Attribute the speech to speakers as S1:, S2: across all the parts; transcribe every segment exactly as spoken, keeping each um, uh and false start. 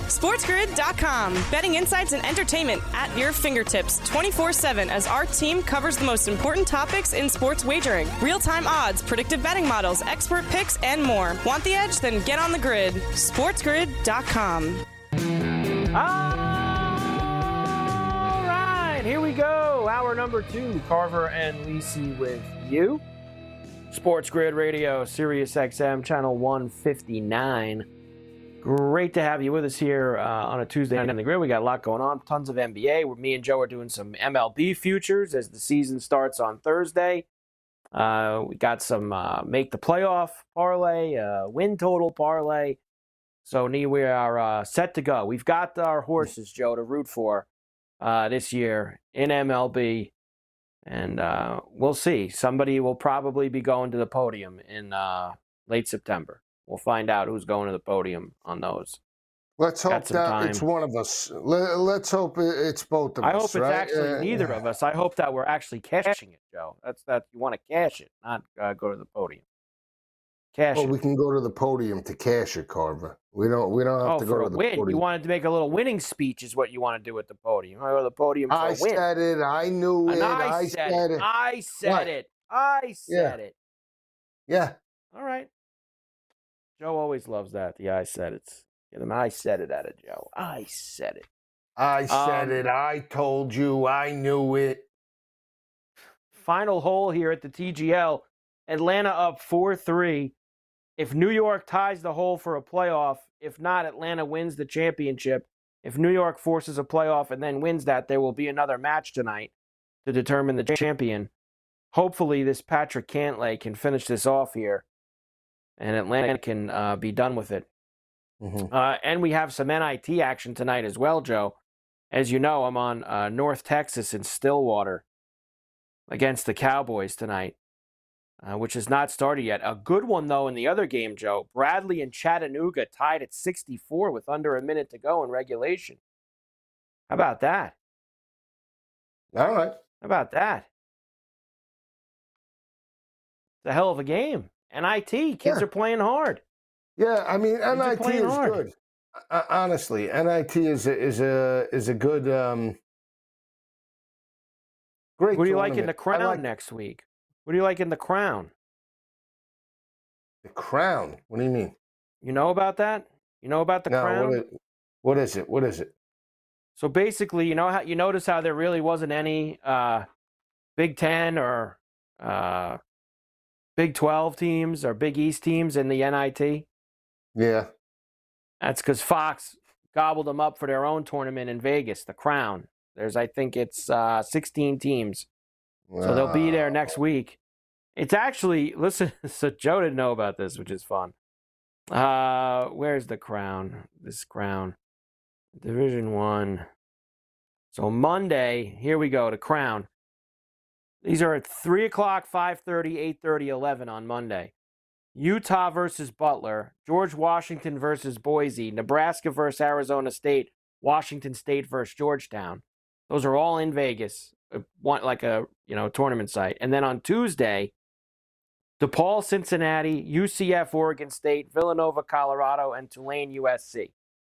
S1: SportsGrid dot com. Betting insights and entertainment at your fingertips twenty-four seven as our team covers the most important topics in sports wagering. Real-time odds, predictive betting models, expert picks, and more. Want the edge? Then get on the grid. SportsGrid dot com.
S2: All right, here we go. Hour number two, Carver and Lisi with you. Sports Grid Radio, Sirius X M, channel one fifty-nine. Great to have you with us here uh, on a Tuesday night on the grid. We got a lot going on, tons of N B A. Where me and Joe are doing some M L B futures as the season starts on Thursday. Uh, we got some uh, make the playoff parlay, uh, win total parlay. So we are uh, set to go. We've got our horses, Joe, to root for uh, this year in M L B. And uh, we'll see. Somebody will probably be going to the podium in uh, late September. We'll find out who's going to the podium on those.
S3: Let's hope that time. It's one of us. Let's hope it's both of
S2: I
S3: us.
S2: I hope it's
S3: right?
S2: actually
S3: uh,
S2: neither of us. I hope that we're actually cashing it, Joe. That's that you want to cash it, not uh, go to the podium. Cash
S3: well,
S2: it.
S3: we can go to the podium to cash it, Carver. We don't. We don't have
S2: oh,
S3: to
S2: for
S3: go
S2: a
S3: to the
S2: win.
S3: podium.
S2: You wanted to make a little winning speech, is what you want to do at the podium. I go to the podium for
S3: I
S2: a win.
S3: said it. I knew
S2: and
S3: it.
S2: I,
S3: I
S2: said,
S3: said
S2: it.
S3: it.
S2: I said
S3: what?
S2: it. I said
S3: yeah.
S2: it.
S3: Yeah.
S2: All right. Joe always loves that. The I said it. Get him. I said it at it, Joe. I said it.
S3: I said
S2: um,
S3: it. I told you. I knew it.
S2: Final hole here at the T G L. Atlanta up four three. If New York ties the hole for a playoff, if not, Atlanta wins the championship. If New York forces a playoff and then wins that, there will be another match tonight to determine the champion. Hopefully, this Patrick Cantlay can finish this off here, and Atlanta can uh, be done with it. Mm-hmm. Uh, and we have some N I T action tonight as well, Joe. As you know, I'm on uh, North Texas in Stillwater against the Cowboys tonight, uh, which has not started yet. A good one, though, in the other game, Joe. Bradley and Chattanooga tied at sixty-four with under a minute to go in regulation. How about that?
S3: All right.
S2: How about that? It's a hell of a game. N I T, kids
S3: yeah.
S2: are playing hard.
S3: Yeah, I mean, N I T is
S2: hard.
S3: good. Uh, honestly, N I T is a, is a is a good, um, great.
S2: What do you like in the Crown
S3: like...
S2: next week? What do you like in the Crown?
S3: The Crown? What do you mean?
S2: You know about that? You know about the
S3: no,
S2: Crown?
S3: What is, what is it? What is it?
S2: So basically, you know how you notice how there really wasn't any uh, Big Ten or uh, Big twelve teams or Big East teams in the N I T?
S3: Yeah.
S2: That's because Fox gobbled them up for their own tournament in Vegas, the Crown. There's, I think it's uh, sixteen teams. Wow. So they'll be there next week. It's actually, listen, so Joe didn't know about this, which is fun. Uh, where's the Crown? This Crown. Division One. So Monday, here we go, the Crown. These are at three o'clock, five thirty, eight thirty, eleven on Monday. Utah versus Butler, George Washington versus Boise, Nebraska versus Arizona State, Washington State versus Georgetown. Those are all in Vegas, one like a you know tournament site. And then on Tuesday, DePaul, Cincinnati, U C F, Oregon State, Villanova, Colorado, and Tulane, U S C.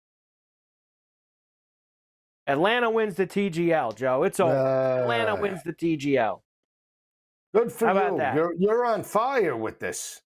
S2: Atlanta wins the T G L, Joe. It's over. Uh, Atlanta wins the T G L.
S3: Good for
S2: How
S3: you.
S2: About that?
S3: You're you're on fire with this.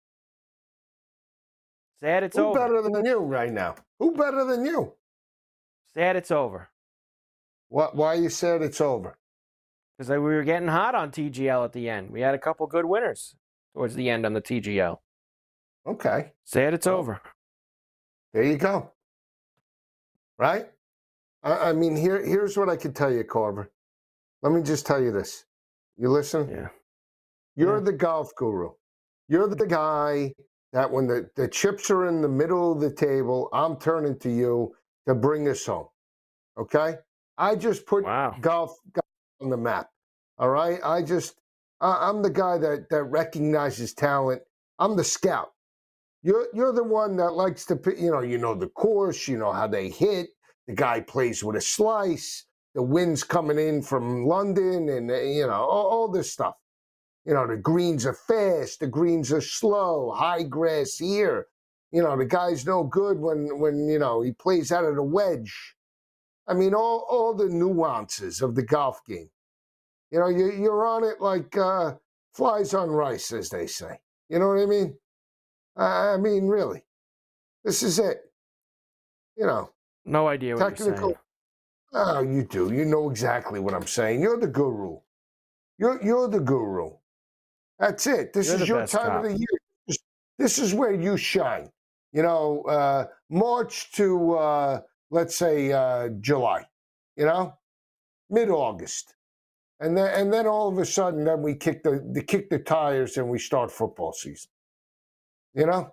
S2: Sad it's
S3: Who
S2: over.
S3: Who better than you right now? Who better than you?
S2: Sad it's over.
S3: What? Why you said it's over?
S2: Because we were getting hot on T G L at the end. We had a couple good winners towards the end on the T G L.
S3: Okay.
S2: Sad it's well, over.
S3: There you go. Right? I, I mean, here here's what I can tell you, Carver. Let me just tell you this. You listen?
S2: Yeah.
S3: You're
S2: yeah.
S3: the golf guru. You're the guy that when the, the chips are in the middle of the table, I'm turning to you to bring us home. Okay? I just put
S2: wow.
S3: golf, golf on the map. All right? I just, uh, I'm the guy that, that recognizes talent. I'm the scout. You're, you're the one that likes to, you know, you know the course, you know how they hit. The guy plays with a slice. The wind's coming in from London and, you know, all, all this stuff. You know, the greens are fast, the greens are slow, high grass here, you know, the guy's no good when, when you know, he plays out of the wedge. I mean, all, all the nuances of the golf game. You know, you, you're on it like uh, flies on rice, as they say. You know what I mean? I mean, really. This is it. You know.
S2: No idea what
S3: technical,
S2: you're saying.
S3: Oh, you do. You know exactly what I'm saying. You're the guru. You're, you're the guru. That's it. This
S2: You're
S3: is your time
S2: cop.
S3: of the year. This is where you shine. You know, uh, March to, uh, let's say, uh, July. You know? Mid-August. And then, and then all of a sudden, then we kick the, the kick the tires and we start football season. You know?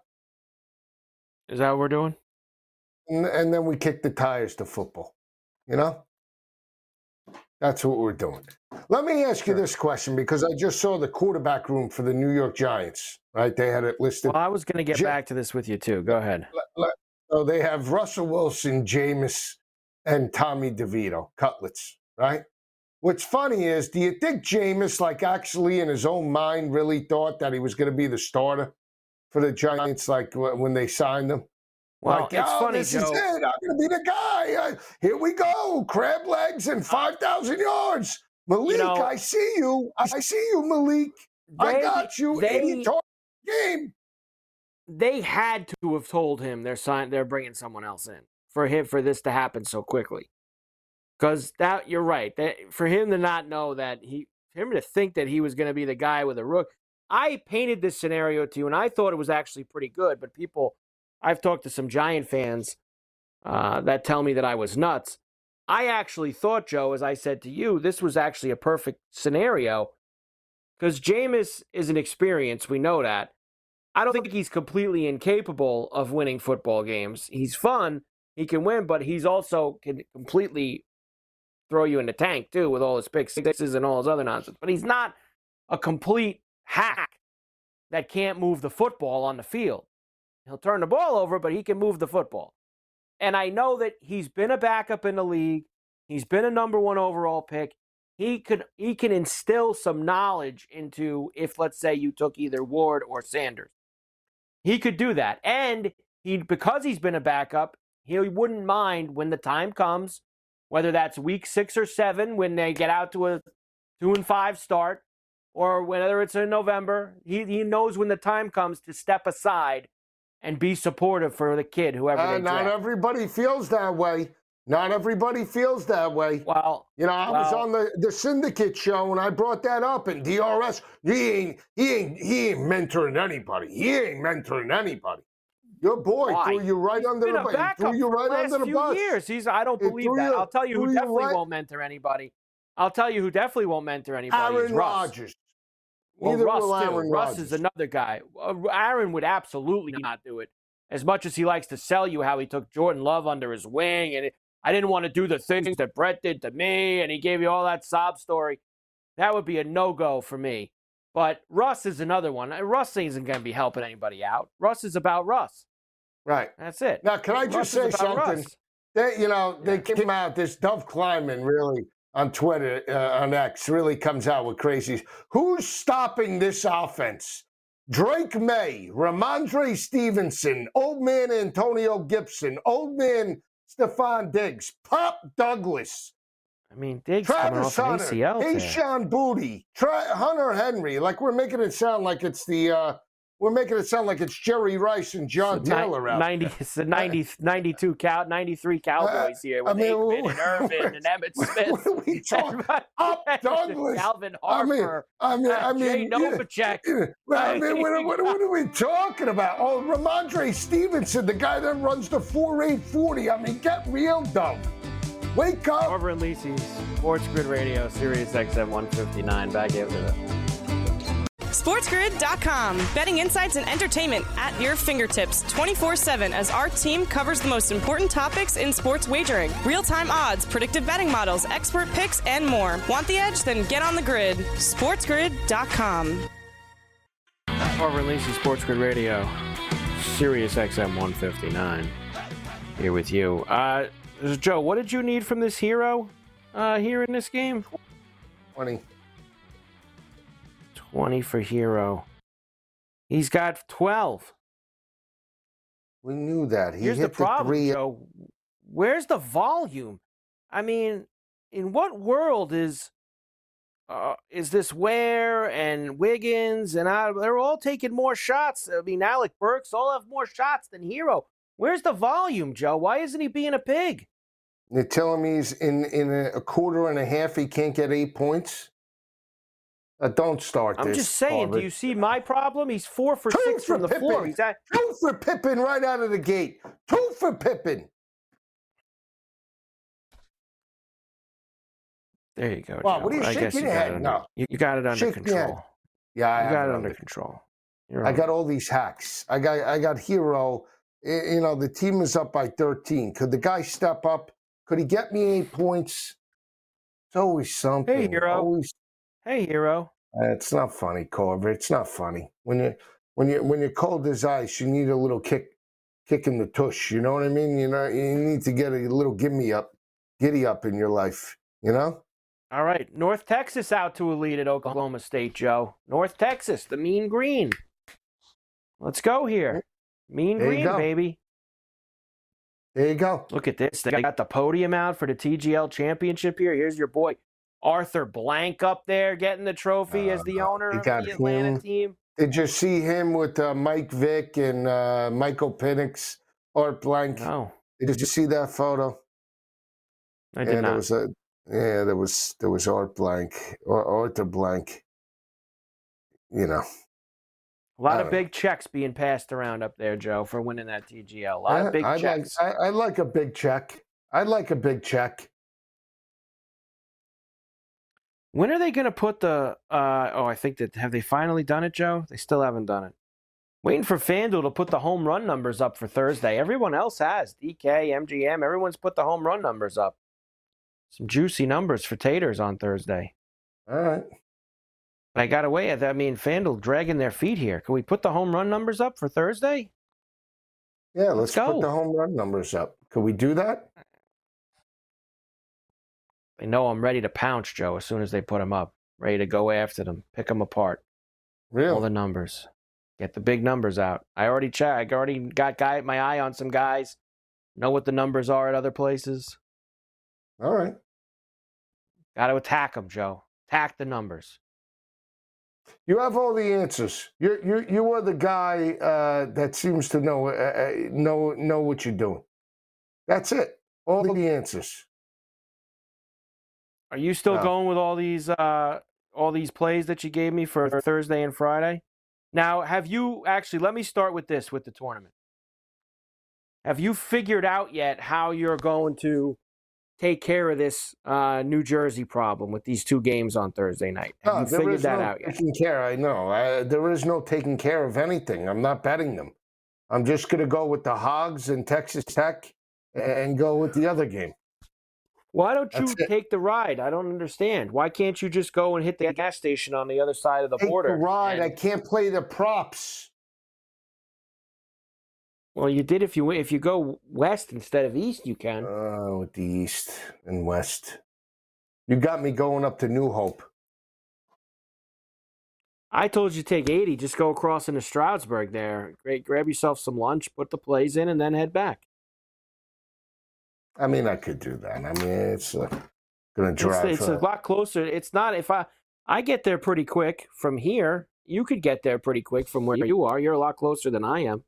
S2: Is that what we're doing?
S3: And, and then we kick the tires to football. You know? That's what we're doing. Let me ask you this question, because I just saw the quarterback room for the New York Giants, right? They had it listed.
S2: Well, I was going to get J- back to this with you, too. Go ahead.
S3: So they have Russell Wilson, Jameis, and Tommy DeVito, Cutlets, right? What's funny is, do you think Jameis, like, actually in his own mind really thought that he was going to be the starter for the Giants, like, when they signed him?
S2: Well,
S3: like,
S2: it's
S3: oh,
S2: funny,
S3: this
S2: Joe.
S3: is it. I'm going to be the guy. Uh, here we go. Crab legs and five thousand yards. Malik, you know, I see you. I see you, Malik. They, I got you.
S2: They,
S3: eighty target game.
S2: They had to have told him they're sign, they're bringing someone else in for him for this to happen so quickly. Because that you're right. That, for him to not know that he, for him to think that he was going to be the guy with a rook. I painted this scenario to you, and I thought it was actually pretty good. But people, I've talked to some Giant fans uh, that tell me that I was nuts. I actually thought, Joe, as I said to you, this was actually a perfect scenario because Jameis is an experience. We know that. I don't think he's completely incapable of winning football games. He's fun. He can win, but he's also can completely throw you in the tank, too, with all his pick sixes and all his other nonsense. But he's not a complete hack that can't move the football on the field. He'll turn the ball over, but he can move the football. And I know that he's been a backup in the league. He's been a number one overall pick. He could he can instill some knowledge into if, let's say, you took either Ward or Sanders. He could do that. And he because he's been a backup, he wouldn't mind when the time comes, whether that's week six or seven, when they get out to a two and five start, or whether it's in November. He he knows when the time comes to step aside and be supportive for the kid, whoever
S3: uh,
S2: they draft.
S3: Not everybody feels that way. Not everybody feels that way.
S2: Well,
S3: you know, I
S2: well,
S3: was on the, the Syndicate show and I brought that up, and D R S, he ain't he ain't he ain't mentoring anybody. He ain't mentoring anybody. Your boy
S2: why?
S3: threw you right
S2: He's
S3: under
S2: been
S3: the
S2: a
S3: bus.
S2: backup
S3: Threw you right
S2: for the
S3: under the
S2: few
S3: bus.
S2: Years. He's I don't
S3: It
S2: believe that.
S3: you,
S2: I'll tell you who
S3: you
S2: definitely
S3: right.
S2: won't mentor anybody. I'll tell you who definitely won't mentor anybody.
S3: Aaron
S2: is Russ.
S3: Rodgers.
S2: Well,
S3: Neither
S2: Russ
S3: will
S2: too.
S3: Aaron
S2: Russ
S3: Rodgers.
S2: is another guy. Uh, Aaron would absolutely not do it. As much as he likes to sell you how he took Jordan Love under his wing, and it, I didn't want to do the things that Brett did to me, and he gave you all that sob story. That would be a no-go for me. But Russ is another one. Russ isn't going to be helping anybody out. Russ is about Russ.
S3: Right.
S2: That's it.
S3: Now, can I just
S2: Russ
S3: say something?
S2: Russ.
S3: They, you know, they
S2: Yeah.
S3: came out, this Dove Kleiman really on Twitter, uh, on X, really comes out with crazies. Who's stopping this offense? Drake May, Ramondre Stevenson, old man Antonio Gibson, old man Stephon Diggs, Pop Douglas,
S2: I mean, Diggs coming
S3: Travis
S2: off an
S3: Hunter,
S2: A C L tear.
S3: Hayshawn Booty, Tra- Hunter Henry. Like we're making it sound like it's the, uh, we're making it sound like it's Jerry Rice and John
S2: It's a
S3: Taylor
S2: ni-
S3: out
S2: ninety,
S3: there.
S2: it's a ninety, ninety-two, cow, ninety-three Cowboys here with
S3: I mean,
S2: Aikman and Irvin and Emmett Smith.
S3: What are we talking? Up Douglas,
S2: Calvin
S3: I mean,
S2: Harper.
S3: I mean,
S2: uh,
S3: I
S2: Jay
S3: mean,
S2: Novacek.
S3: yeah, I mean, what, what, what are we talking about? Oh, Ramondre Stevenson, the guy that runs the four eight forty. I mean, get real, dumb. Wake up.
S2: Over in Lisi's Sports Grid Radio, Sirius X M one fifty-nine. Back after that.
S1: SportsGrid dot com. Betting insights and entertainment at your fingertips twenty-four seven as our team covers the most important topics in sports wagering. Real-time odds, predictive betting models, expert picks, and more. Want the edge? Then get on the grid. SportsGrid dot com.
S2: Over in Lisi's Sports Grid Radio, Sirius X M one fifty-nine. Here with you. Uh, Joe, what did you need from this hero uh, here in this game?
S3: twenty.
S2: twenty for Hero. He's got twelve.
S3: We knew that. He
S2: Here's
S3: hit
S2: the problem,
S3: the three.
S2: Joe. Where's the volume? I mean, in what world is uh, is this Ware and Wiggins and I, they're all taking more shots? I mean, Alec Burks all have more shots than Hero. Where's the volume, Joe? Why isn't he being a pig?
S3: They're telling me he's in, in a quarter and a half, he can't get eight points. Uh, don't start
S2: I'm
S3: this.
S2: just saying,
S3: Harvard.
S2: do you see my problem? He's four for
S3: Two
S2: six
S3: for
S2: from the
S3: Pippen.
S2: floor. He's at
S3: Two for Pippen right out of the gate. Two for Pippen.
S2: There you go,
S3: Wow,
S2: Joe.
S3: what are you
S2: I
S3: shaking
S2: guess you
S3: your
S2: got
S3: head?
S2: it under,
S3: No.
S2: you, you got it under
S3: Shake your head.
S2: control.
S3: Yeah, I
S2: You
S3: have
S2: got
S3: it
S2: it
S3: under
S2: under control. You're
S3: I
S2: on.
S3: got all these hacks. I got I got Hero. You know, the team is up by thirteen. Could the guy step up? Could he get me eight points? It's always something.
S2: Hey, Hero.
S3: Always.
S2: Hey, Hero.
S3: Uh, it's not funny, Carver. It's not funny. When you when you when you're cold as ice, you need a little kick kick in the tush. You know what I mean? You know, you need to get a little give me up, giddy up in your life. You know?
S2: All right. North Texas out to a lead at Oklahoma State, Joe. North Texas, the Mean Green. Let's go here. Mean
S3: There you
S2: Green,
S3: go.
S2: baby.
S3: There you go.
S2: Look at this. They got the podium out for the T G L championship here. Here's your boy, Arthur Blank, up there getting the trophy as the
S3: Uh,
S2: owner
S3: you
S2: of
S3: got
S2: the Atlanta
S3: him.
S2: team.
S3: Did you see him with uh, Mike Vick and uh, Michael Penix, Art Blank?
S2: No,
S3: Did you see that photo?
S2: I did
S3: yeah,
S2: not.
S3: there was a yeah, there was there was Art Blank or Arthur Blank. You know,
S2: A lot
S3: I
S2: of
S3: don't
S2: big checks being passed around up there, Joe, for winning that T G L. A lot
S3: I,
S2: of big
S3: I like
S2: checks.
S3: I, I like a big check. I like a big check.
S2: When are they going to put the? Uh, oh, I think that have they finally done it, Joe? They still haven't done it. Waiting for FanDuel to put the home run numbers up for Thursday. Everyone else has. D K, M G M, everyone's put the home run numbers up. Some juicy numbers for Taters on Thursday.
S3: All right.
S2: I got away at that. I mean, FanDuel dragging their feet here. Can we put the home run numbers up for Thursday?
S3: Yeah, let's,
S2: Let's go.
S3: put the home run numbers up. Could we do that?
S2: They know I'm ready to pounce, Joe, as soon as they put them up. Ready to go after them, pick them apart.
S3: Really?
S2: All the numbers. Get the big numbers out. I already checked. I already got guy, my eye on some guys. Know what the numbers are at other places.
S3: All right.
S2: Got to attack them, Joe. Attack the numbers.
S3: You have all the answers. You you you are the guy uh, that seems to know uh, know know what you're doing. That's it. All the answers.
S2: Are you still
S3: No.
S2: going with all these uh, all these plays that you gave me for Thursday and Friday? Now, have you actually? Let me start with this with the tournament. Have you figured out yet how you're going to take care of this uh, New Jersey problem with these two games on Thursday night? Have
S3: No,
S2: you
S3: there
S2: figured
S3: is
S2: that
S3: no
S2: out yet?
S3: taking care. I know. I, there is no taking care of anything. I'm not betting them. I'm just going to go with the Hogs and Texas Tech and go with the other game.
S2: Why don't you
S3: That's it.
S2: take the ride? I don't understand. Why can't you just go and hit the gas station on the other side of the
S3: Take
S2: border?
S3: the ride.
S2: and-
S3: I can't play the props.
S2: Well, you did if you if you go west instead of east, you can.
S3: Oh, with the East and West. You got me going up to New Hope.
S2: I told you to take eighty. Just go across into Stroudsburg there. Great, grab yourself some lunch, put the plays in, and then head back.
S3: I mean, I could do that. I mean, it's uh, going to
S2: It's,
S3: drive.
S2: it's
S3: uh,
S2: a lot closer. It's not if I I get there pretty quick from here. You could get there pretty quick from where you are. You're a lot closer than I am.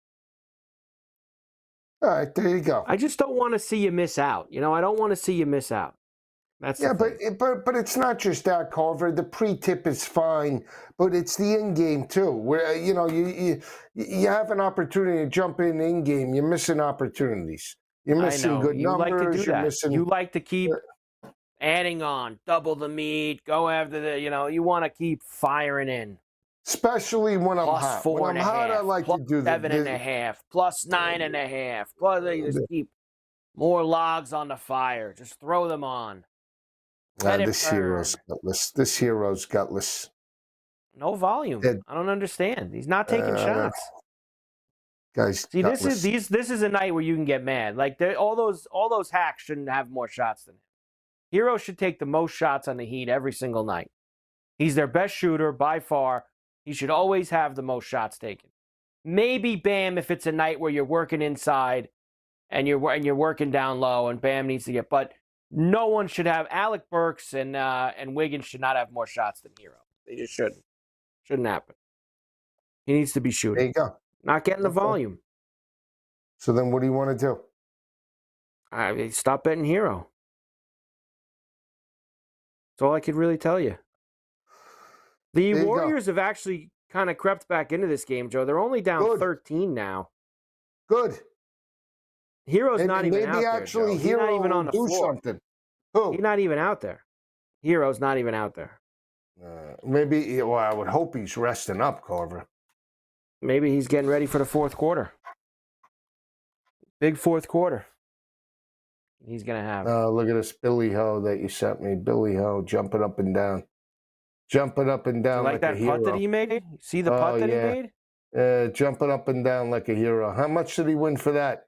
S3: all right, there you go.
S2: I just don't want to see you miss out. You know, I don't want to see you miss out. That's
S3: Yeah,
S2: the
S3: but
S2: thing.
S3: it, but but it's not just that, Carver. The pre-tip is fine, but it's the in-game too. Where you know you you you have an opportunity to jump in in-game. You're missing opportunities. You're
S2: I
S3: missing
S2: know.
S3: good
S2: You
S3: numbers.
S2: like to do
S3: You're
S2: that.
S3: missing.
S2: You like to keep adding on, double the meat, go after the. You know, you want to keep firing in.
S3: Especially when I'm
S2: Plus
S3: hot.
S2: four
S3: When I'm
S2: and a
S3: hot, I
S2: half,
S3: like
S2: plus
S3: to do the,
S2: seven and
S3: the
S2: a half, plus nine and a half. Plus, they just keep more logs on the fire. Just throw them on.
S3: uh,
S2: Let it
S3: this hero's
S2: burn.
S3: gutless. This hero's gutless.
S2: No volume.
S3: Dead.
S2: I don't understand. He's not taking
S3: Uh,
S2: shots.
S3: Guys,
S2: See, this
S3: gutless.
S2: is these. This is a night where you can get mad. Like they- all those, all those hacks shouldn't have more shots than him. Hero should take the most shots on the Heat every single night. He's their best shooter by far. He should always have the most shots taken. maybe Bam if it's a night where you're working inside and you're and you're working down low and Bam needs to get. But no one should have Alec Burks and uh, and Wiggins should not have more shots than Hero. They just shouldn't. Shouldn't happen. He needs to be shooting.
S3: There you go.
S2: Not getting the
S3: Okay.
S2: volume.
S3: So then what do you want to do?
S2: I mean, stop betting Hero. That's all I could really tell you. The
S3: There you
S2: Warriors have actually kind of crept back into this game, Joe. They're only down
S3: Good.
S2: thirteen now.
S3: Good.
S2: Hero's
S3: Maybe,
S2: not even
S3: maybe
S2: out there,
S3: actually
S2: Joe. He's
S3: Hero
S2: not even on the
S3: will do
S2: floor.
S3: something. Who?
S2: He's not even out there. Hero's not even out there.
S3: Uh, maybe, well, I would hope he's resting up, Carver.
S2: Maybe he's getting ready for the fourth quarter. Big fourth quarter. He's going to have.
S3: Uh, look at this Billy Ho that you sent me. Billy Ho jumping up and down. Jumping up and
S2: You
S3: down
S2: like,
S3: like,
S2: that
S3: a hero.
S2: putt that he made? See the
S3: Oh,
S2: putt that
S3: yeah.
S2: he made?
S3: Uh, jumping up and down like a hero. How much did he win for that?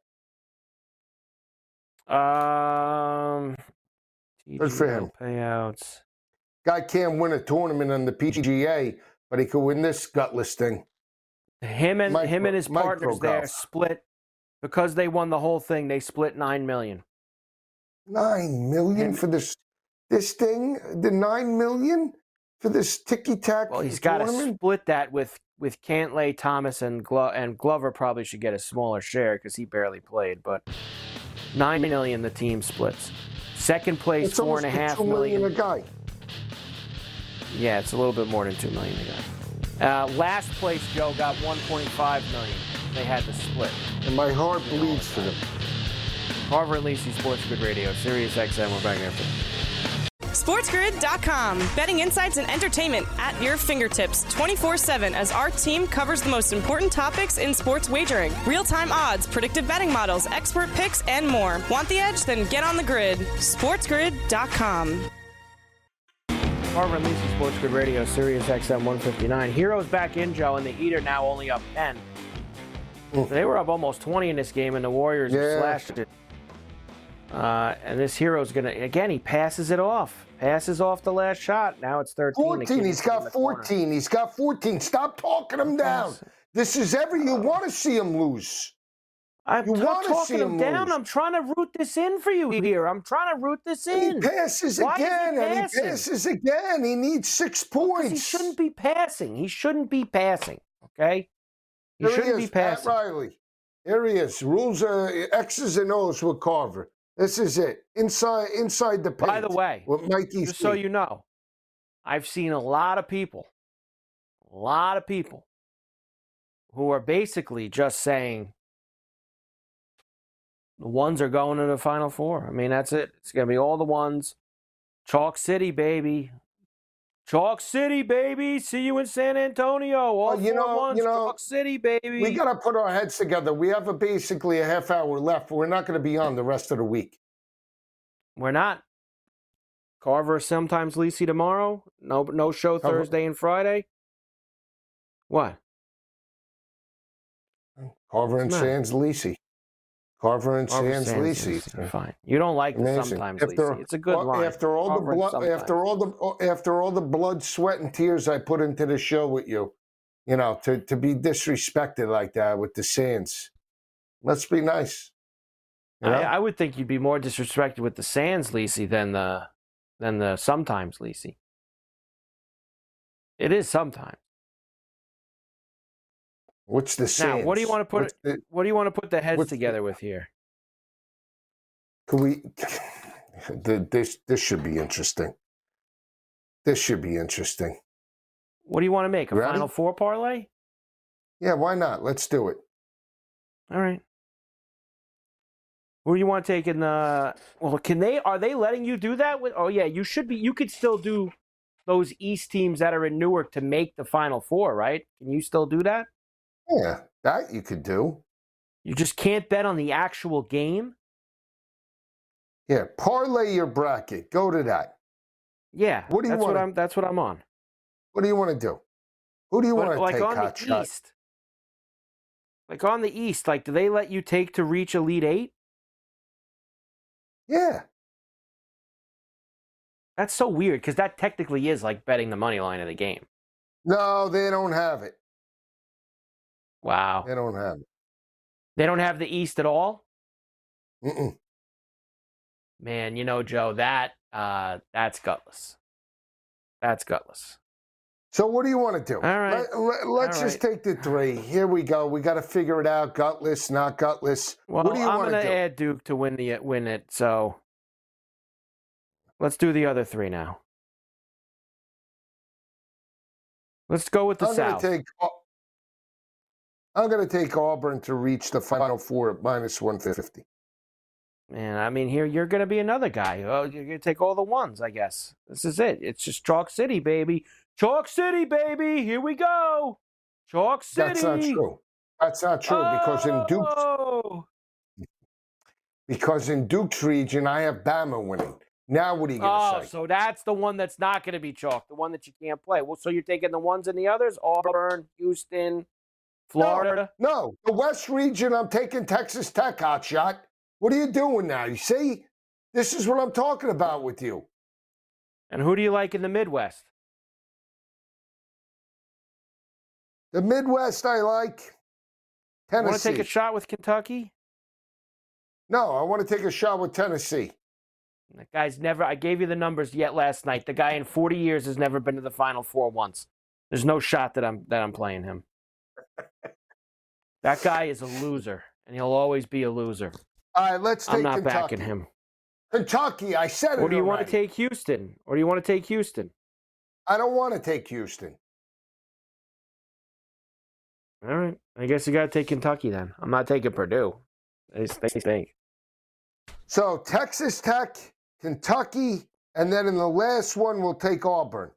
S2: Um,
S3: Good for him.
S2: Payouts.
S3: Guy can't win a tournament on the P G A, but he could win this gutless thing.
S2: Him and
S3: Micro-
S2: him and his partners
S3: micro
S2: there
S3: golf.
S2: split because they won the whole thing. They split nine million.
S3: Nine million
S2: Him-
S3: for this this thing? The nine million for this ticky tack
S2: Well, he's got to
S3: tournament?
S2: split that with with Cantlay, Thomas, and Glo- and Glover. Probably should get a smaller share because he barely played. But nine million the team splits. Second place,
S3: It's
S2: four and a
S3: almost
S2: half
S3: two million
S2: million.
S3: a guy.
S2: Yeah, it's a little bit more than two million a guy. Uh, last place, Joe got one point five million. They had to split.
S3: And my heart bleeds for them.
S2: Carver and Lisi, Sports Grid Radio, Sirius X M. We're back after.
S1: SportsGrid dot com. Betting insights and entertainment at your fingertips twenty-four seven as our team covers the most important topics in sports wagering. Real-time odds, predictive betting models, expert picks, and more. Want the edge? Then get on the grid. SportsGrid dot com.
S2: Carver and Lisi, Sports Grid Radio, Sirius X M one fifty-nine. Heroes back in, Joe, and the Heat are now only up ten.
S3: Mm.
S2: They were up almost twenty in this game, and the Warriors
S3: Yeah.
S2: slashed it. Uh, and this Hero's going to, again, he passes it off. Passes off the last shot. Now it's thirteen. The
S3: fourteen.
S2: kid
S3: He's
S2: is in the
S3: got
S2: corner.
S3: fourteen. He's got fourteen. Stop talking him down. This is every you want to see him lose.
S2: I'm
S3: You
S2: not
S3: wanna see
S2: talking him
S3: him
S2: down.
S3: lose.
S2: I'm trying to root this in for you here. I'm trying to root this
S3: And
S2: in.
S3: he passes
S2: Why is he
S3: again, and he
S2: passing?
S3: passes again. He needs six
S2: 'Cause
S3: points.
S2: He shouldn't be passing. He shouldn't be passing. Okay? He
S3: Here
S2: shouldn't
S3: he
S2: be
S3: is, Pat
S2: passing.
S3: Riley. Here he is. Rules are X's and O's with Carver. This is it. Inside, inside the paint.
S2: By the way,
S3: with Mikey
S2: just
S3: C.
S2: so you know, I've seen a lot of people, a lot of people who are basically just saying the ones are going to the Final Four. I mean, that's it. It's going to be all the ones. Chalk City, baby. Chalk City, baby. See you in San Antonio. All
S3: Well, you
S2: four
S3: know-
S2: ones.
S3: you know,
S2: Chalk City, baby.
S3: We got to put our heads together. We have a, basically a half hour left. We're not going to be on the rest of the week.
S2: We're not. Carver, sometimes Lisi tomorrow. No, no show
S3: Carver-
S2: Thursday and Friday. What?
S3: Carver and
S2: What's the
S3: Sands Lisi. Carver and
S2: Carver
S3: Sands
S2: Sands
S3: Lisi.
S2: Lisi. Fine. You don't like the
S3: Amazing.
S2: sometimes
S3: After-
S2: Lisi. It's a good
S3: well,
S2: line.
S3: After all
S2: Carver
S3: the
S2: and
S3: blood,
S2: sometimes.
S3: after all the, after all the blood, sweat, and tears I put into the show with you, you know, to to be disrespected like that with the Sands, let's be nice. You know?
S2: I, I would think you'd be more disrespected with the Sands Lisi than the than the sometimes Lisi. It is sometimes.
S3: What's the Sands?
S2: Now, what do you want to put?
S3: What's the-
S2: What do you want to put the heads
S3: what's the-
S2: together with here?
S3: Could we? the, this this should be interesting. This should be interesting.
S2: What do you want to make? A
S3: Ready?
S2: Final Four parlay?
S3: Yeah, why not? Let's do it.
S2: All right. Who do you want to take in the? Well, can they? Are they letting you do that? With? Oh yeah, you should be. You could still do those East teams that are in Newark to make the Final Four, right? Can you still do that?
S3: Yeah, that you could do.
S2: You just can't bet on the actual game.
S3: Yeah, parlay your bracket. Go to that.
S2: Yeah,
S3: What do you
S2: that's what
S3: wanna-
S2: I'm. That's what I'm on.
S3: What do you want to do? Who do you
S2: But
S3: want to
S2: like
S3: take?
S2: on
S3: Hot
S2: the
S3: shot?
S2: East, like on the East, like do they let you take to reach Elite Eight?
S3: Yeah.
S2: That's so weird because that technically is like betting the money line of the game.
S3: No, they don't have it.
S2: Wow.
S3: They don't have it.
S2: They don't have the East at all?
S3: Mm-mm.
S2: Man, you know, Joe, that uh, that's gutless. That's gutless.
S3: So what do you want to do?
S2: All right.
S3: Let, let, us just
S2: right.
S3: take the three. Here we go. We got to figure it out. Gutless, not gutless.
S2: Well,
S3: what do you
S2: I'm
S3: want
S2: going
S3: to
S2: to
S3: do?
S2: add Duke to win the win it. So let's do the other three now. Let's go with the
S3: I'm
S2: South.
S3: Gonna take, I'm going to take Auburn to reach the Final Four at minus one fifty.
S2: Man, I mean, here you're going to be another guy. Oh, you're going to take all the ones, I guess. This is it. It's just Chalk City, baby. Chalk City, baby. Here we go. Chalk City.
S3: That's not true. That's not true
S2: oh!
S3: because in Duke's because in Duke's region, I have Bama winning. Now what are you going to
S2: oh,
S3: say?
S2: so that's the one that's not going to be chalk, the one that you can't play. Well, so you're taking the ones and the others? Auburn, Houston, Florida?
S3: No, no. The West region, I'm taking Texas Tech, hotshot. What are you doing now? You see, this is what I'm talking about with you.
S2: And who do you like in the Midwest?
S3: The Midwest, I like Tennessee.
S2: Want to take a shot with Kentucky?
S3: No, I want to take a shot with Tennessee.
S2: That guy's never, I gave you the numbers yet last night. The guy in forty years has never been to the Final Four once. There's no shot that I'm that I'm playing him. That guy is a loser, and he'll always be a loser.
S3: All right, let's take
S2: I'm not
S3: Kentucky.
S2: backing him.
S3: Kentucky, I said it
S2: Or do you
S3: already.
S2: want to take Houston? Or do you want to take Houston?
S3: I don't want to take Houston.
S2: All right. I guess you got to take Kentucky then. I'm not taking Purdue. They stink.
S3: So Texas Tech, Kentucky, and then in the last one, we'll take Auburn.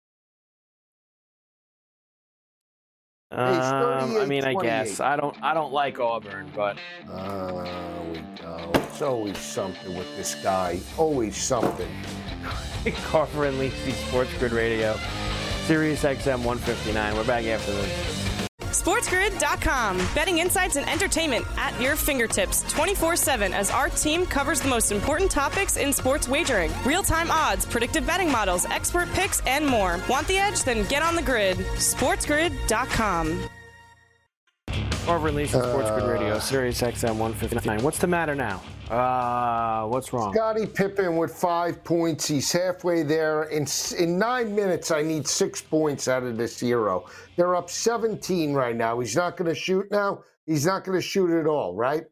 S2: Um, I mean, I guess I don't. I don't like Auburn, but
S3: uh, we go. It's always something with this guy. Always something.
S2: Carver and Lacey, Sports Grid Radio, Sirius X M one fifty-nine. We're back after this.
S1: SportsGrid dot com. Betting insights and entertainment at your fingertips twenty-four seven as our team covers the most important topics in sports wagering. Real-time odds, predictive betting models, expert picks, and more. Want the edge? Then get on the grid. SportsGrid dot com.
S2: Carver and Lacey, Sports Grid Radio, Sirius X M one fifty-nine. What's the matter now? Uh, what's wrong?
S3: Scottie Pippen with five points. He's halfway there. In in nine minutes, I need six points out of this hero. They're up seventeen right now. He's not going to shoot now. He's not going to shoot at all, right?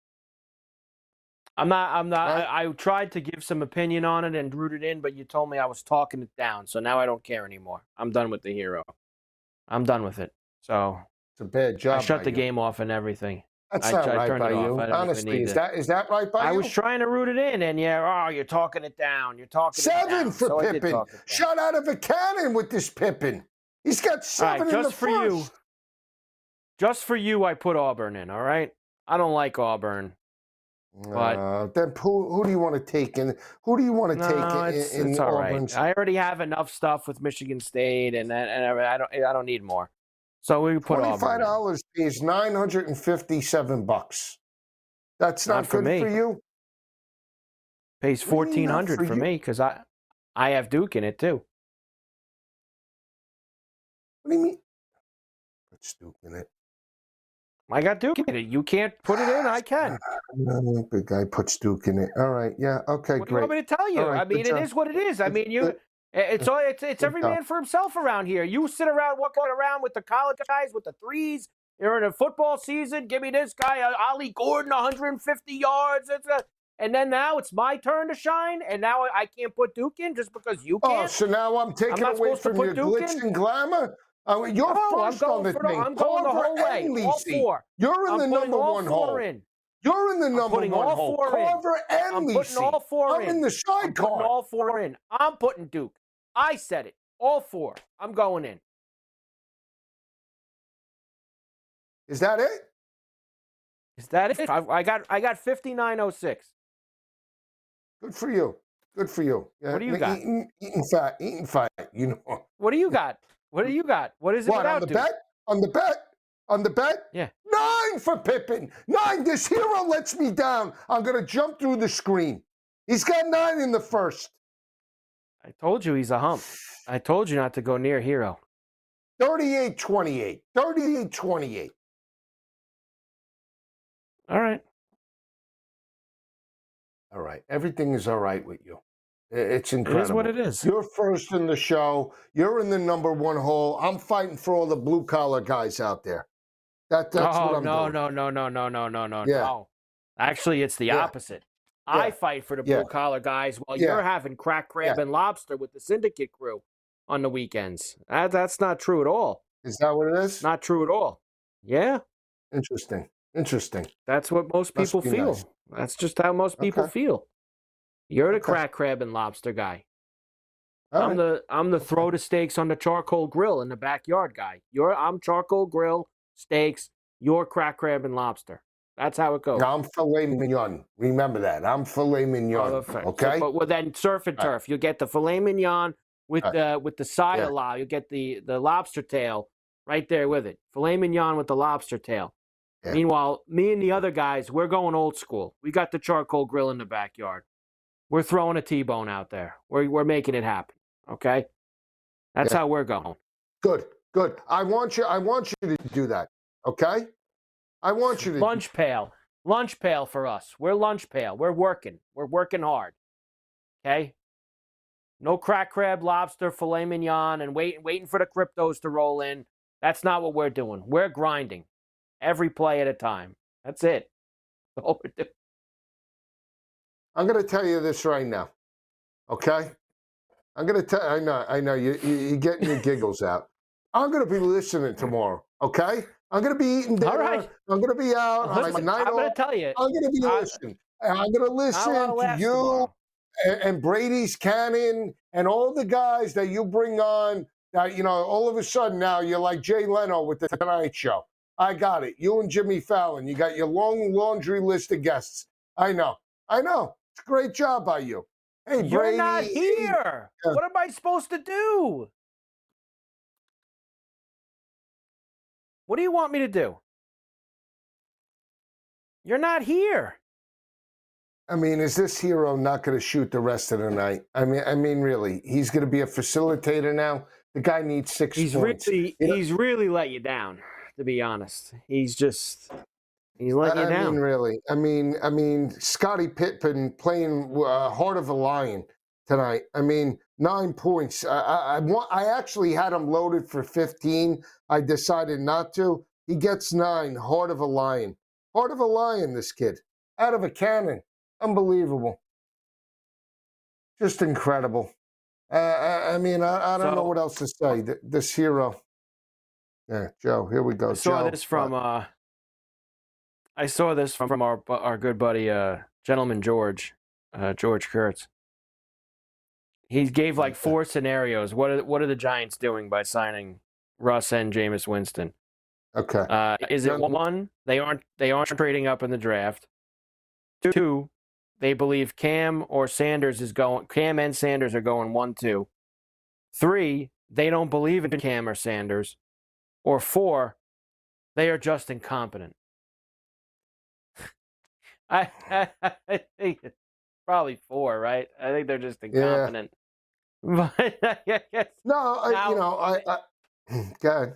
S2: I'm not. I'm not.
S3: Right?
S2: I, I tried to give some opinion on it and root it in, but you told me I was talking it down. So now I don't care anymore. I'm done with the hero. I'm done with it. So
S3: it's a bad job.
S2: I shut the
S3: you.
S2: game off and everything.
S3: That's
S2: I,
S3: not
S2: I
S3: right
S2: turned
S3: by
S2: it
S3: you.
S2: off. I don't
S3: Honestly,
S2: even
S3: is
S2: need
S3: that is that right by
S2: I
S3: you?
S2: I was trying to root it in, and yeah, oh, you're talking it down. You're talking
S3: seven
S2: it down.
S3: for
S2: so
S3: Pippen. Shot out of a cannon with this Pippen. He's got seven
S2: right,
S3: in the
S2: just for
S3: first.
S2: you. Just for you, I put Auburn in. All right. I don't like Auburn. But
S3: uh, then who, who do you want to take in? Who do you want to
S2: no,
S3: take
S2: it's,
S3: in, in
S2: it's all
S3: Auburn's?
S2: right. I already have enough stuff with Michigan State, and and I don't I don't need more. So we put Auburn.
S3: Twenty-five dollars pays nine hundred and fifty-seven bucks. That's not,
S2: Not for
S3: good
S2: me.
S3: for you.
S2: Pays fourteen hundred for me because I I have Duke in it too.
S3: What do you mean? Put Duke in it.
S2: I got Duke in it. You can't put it in. I can.
S3: No, the guy puts Duke in it. All right. Yeah. Okay.
S2: What do
S3: great.
S2: you want me to tell you?
S3: Right,
S2: I mean, it
S3: job.
S2: is what it is. I
S3: It's
S2: mean, you.
S3: good.
S2: It's all. It's it's
S3: Good
S2: every
S3: job.
S2: man for himself around here. You sit around walking around with the college guys with the threes. You're in a football season. Give me this guy, uh, Ollie Gordon, one hundred fifty yards. It's a, and then now it's my turn to shine, and now I can't put Duke in just because you can't.
S3: Oh, so now I'm taking
S2: I'm not
S3: away
S2: supposed to
S3: from
S2: put
S3: your
S2: Duke
S3: glitz
S2: in?
S3: and glamour. Uh, you're
S2: No, I'm
S3: first on
S2: going
S3: the
S2: for the-
S3: thing.
S2: I'm going the
S3: Carver
S2: whole way,
S3: and
S2: all
S3: Lisi.
S2: four.
S3: You're in
S2: I'm
S3: the
S2: putting
S3: number
S2: all
S3: one
S2: four
S3: hole.
S2: in.
S3: You're in the number
S2: putting
S3: one
S2: all
S3: hole.
S2: four in.
S3: Carver and
S2: I'm
S3: Lisi.
S2: putting all four
S3: I'm
S2: in.
S3: in the
S2: I'm putting
S3: sidecar.
S2: all four in. I'm putting Duke. I said it. All four. I'm going in.
S3: Is that it?
S2: Is that it? I, I got. I got fifty-nine oh six.
S3: Good for you. Good for you. Yeah,
S2: What do you got?
S3: Eating, eating fat. Eating fat. You know.
S2: What do you got? What do you got? What is it
S3: What,
S2: without
S3: on the
S2: Duke?
S3: bet? On the bet? On the bet?
S2: Yeah.
S3: Nine for Pippen. Nine. This hero lets me down. I'm going to jump through the screen. He's got nine in the first.
S2: I told you he's a hump. I told you not to go near Hero.
S3: thirty-eight twenty-eight. thirty-eight twenty-eight.
S2: All right.
S3: All right. Everything is all right with you. It's incredible.
S2: It is what it is.
S3: You're first in the show. You're in the number one hole. I'm fighting for all the blue collar guys out there. That that's
S2: oh,
S3: what I'm
S2: no,
S3: doing.
S2: no, no, no, no, no, no, no,
S3: Yeah.
S2: no. Actually, it's the
S3: Yeah.
S2: opposite. I
S3: Yeah.
S2: fight for the
S3: Yeah.
S2: blue collar guys while
S3: Yeah.
S2: you're having crack crab
S3: Yeah.
S2: and lobster with the syndicate crew on the weekends. That, that's not true at all.
S3: Is that what it is?
S2: Not true at all. Yeah.
S3: Interesting. Interesting.
S2: That's what most
S3: Must
S2: people
S3: be
S2: feel.
S3: nice.
S2: That's just how most people
S3: Okay.
S2: feel. You're the
S3: Okay.
S2: crack crab and lobster guy.
S3: All
S2: I'm
S3: right.
S2: the I'm the throw the steaks on the charcoal grill in the backyard guy. You're I'm charcoal grill, steaks, you're crack crab and lobster. That's how it goes.
S3: Now, I'm filet mignon. Remember that. I'm filet mignon.
S2: Oh, perfect.
S3: Okay.
S2: So, but well, then surf and
S3: All right.
S2: turf. You'll get the filet mignon with
S3: All
S2: the with the side
S3: Yeah.
S2: of la. You'll get the the lobster tail right there with it. Filet mignon with the lobster tail.
S3: Yeah.
S2: Meanwhile, me and the other guys, we're going old school. We got the charcoal grill in the backyard. We're throwing a T-bone out there. We're we're making it happen. Okay, that's
S3: Yeah.
S2: how we're going.
S3: Good. Good. I want you. I want you to do that. Okay. I want you to.
S2: Lunch pail, lunch pail for us. We're lunch pail. We're working. We're working hard. Okay. No crack crab, lobster, filet mignon, and waiting waiting for the cryptos to roll in. That's not what we're doing. We're grinding. Every play at a time. That's it. That's all we're doing.
S3: I'm going to tell you this right now. Okay. I'm going to tell. I know. I know. You, you you're getting your giggles out. I'm going to be listening tomorrow. Okay. I'm going to be eating dinner.
S2: All right.
S3: I'm going to be out on
S2: Listen,
S3: my night
S2: I'm going
S3: off.
S2: to tell you.
S3: I'm going to be
S2: I-
S3: listening. And I'm going to listen
S2: I'll
S3: to
S2: laugh
S3: you
S2: tomorrow.
S3: and, and Brady's Cannon and all the guys that you bring on. That you know, all of a sudden now you're like Jay Leno with the Tonight Show. I got it. You and Jimmy Fallon. You got your long laundry list of guests. I know. I know. It's a great job by you. Hey,
S2: You're
S3: Brady.
S2: not here.
S3: Yeah.
S2: What am I supposed to do? What do you want me to do? You're not here.
S3: I mean, is this hero not going to shoot the rest of the night? I mean, I mean, really, he's going to be a facilitator now. The guy needs six
S2: He's
S3: points.
S2: really
S3: You know-
S2: he's really let you down, to be honest. He's just he's letting
S3: I,
S2: you
S3: I
S2: down.
S3: mean, really. I mean, I mean, Scottie Pippen playing uh, Heart of a Lion tonight. I mean, nine points. I, I, I want. I actually had him loaded for fifteen. I decided not to. He gets nine. Heart of a Lion. Heart of a Lion. This kid, out of a cannon. Unbelievable. Just incredible. Uh, I, I mean, I, I don't
S2: So-
S3: know what else to say. Th- This hero. Yeah, Joe. Here we go.
S2: I saw
S3: Joe,
S2: this from uh I saw this from, from our bu- our good buddy uh gentleman George, uh George Kurtz. He gave like
S3: Okay.
S2: four scenarios. What are what are the Giants doing by signing Russ and Jameis Winston?
S3: Okay.
S2: Uh, is it
S3: Yeah.
S2: one, they aren't they aren't trading up in the draft. Two, they believe Cam or Sanders is going Cam and Sanders are going one two. Three, they don't believe in Cam or Sanders. Or four, they are just incompetent. I, I, I think it's probably four, right? I think they're just incompetent. But I guess
S3: No, I,
S2: Now-
S3: you know, I, I go ahead.